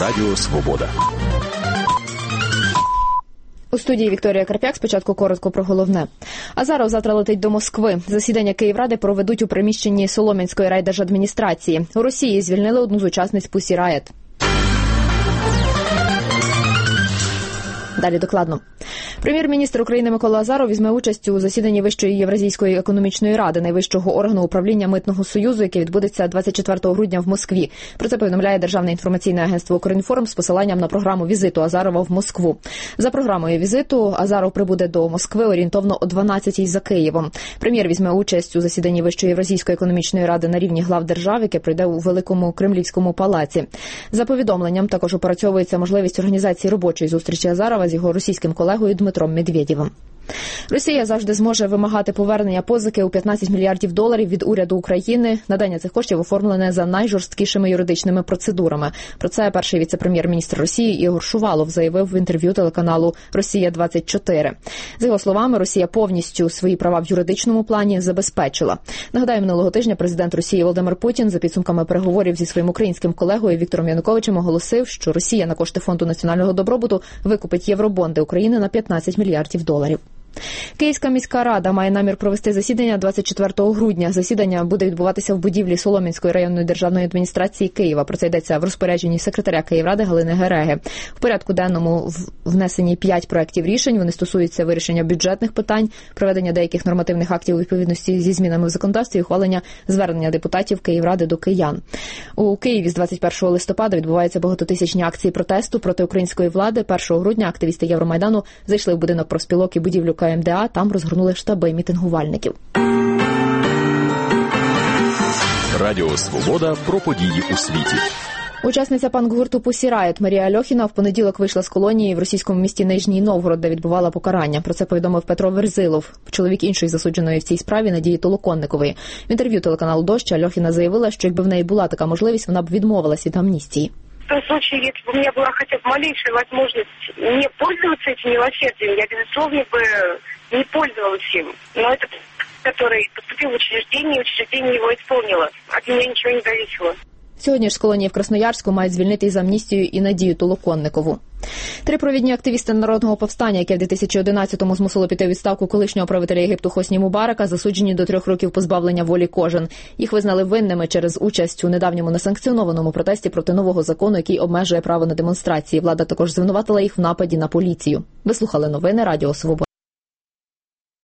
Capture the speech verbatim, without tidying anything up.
Радіо Свобода. У студії Вікторія Карп'як. Спочатку коротко про головне. Азаров завтра летить до Москви. Засідання Київради проведуть у приміщенні Солом'янської райдержадміністрації. У Росії звільнили одну з учасниць Pussy Riot. Далі докладно. Прем'єр-міністр України Микола Азаров візьме участь у засіданні Вищої Євразійської економічної ради, найвищого органу управління Митного Союзу, яке відбудеться двадцять четвертого грудня в Москві. Про це повідомляє Державне інформаційне агентство «Укрінформ» з посиланням на програму візиту Азарова в Москву. За програмою візиту Азаров прибуде до Москви орієнтовно о дванадцятій за Києвом. Прем'єр візьме участь у засіданні Вищої Євразійської економічної ради на рівні глав держав, яке пройде у Великому Кремлівському палаці. За повідомленням, також опрацьовується можливість організації робочої зустрічі Азарова з його російським колегою Дмитром Медведєвим. Росія завжди зможе вимагати повернення позики у п'ятнадцять мільярдів доларів від уряду України. Надання цих коштів оформлене за найжорсткішими юридичними процедурами. Про це перший віце-прем'єр-міністр Росії Ігор Шувалов заявив в інтерв'ю телеканалу «Росія двадцять чотири». За його словами, Росія повністю свої права в юридичному плані забезпечила. Нагадаю, минулого тижня президент Росії Володимир Путін за підсумками переговорів зі своїм українським колегою Віктором Януковичем оголосив, що Росія на кошти Фонду національного добробуту викупить євробонди України на п'ятнадцять мільярдів доларів. Київська міська рада має намір провести засідання двадцять четвертого грудня. Засідання буде відбуватися в будівлі Солом'янської районної державної адміністрації Києва. Про це йдеться в розпорядженні секретаря Київради Галини Гереги. В порядку денному внесені п'ять проєктів рішень. Вони стосуються вирішення бюджетних питань, проведення деяких нормативних актів у відповідності зі змінами в законодавстві і ухвалення звернення депутатів Київради до киян. У Києві з двадцять першого листопада відбуваються багатотисячні акції протесту проти української влади. першого грудня активісти Євромайдану зайшли в будинок профспілок і будівлю ка ем де а, там розгорнули штаби мітингувальників. Радіо Свобода про події у світі. Учасниця панк-гурту Pussy Riot Марія Альохіна в понеділок вийшла з колонії в російському місті Нижній Новгород, де відбувала покарання. Про це повідомив Петро Верзилов, чоловік іншої засудженої в цій справі Надії Толоконникової. В інтерв'ю телеканалу «Дождь» Альохіна заявила, що якби в неї була така можливість, вона б відмовилась від амністії. В том случае, если бы у меня была хотя бы малейшая возможность не пользоваться этим милосердием, я, безусловно, бы не пользовалась им. Но это который поступил в учреждение, и учреждение его исполнило. От меня ничего не зависело. Сьогодні ж з колонії в Красноярську мають звільнити із амністією і Надію Толоконникову. Три провідні активісти народного повстання, яке в дві тисячі одинадцятому змусило піти у відставку колишнього правителя Єгипту Хосні Мубарака, засуджені до трьох років позбавлення волі кожен. Їх визнали винними через участь у недавньому несанкціонованому протесті проти нового закону, який обмежує право на демонстрації. Влада також звинуватила їх в нападі на поліцію. Ви слухали новини Радіо Свобода.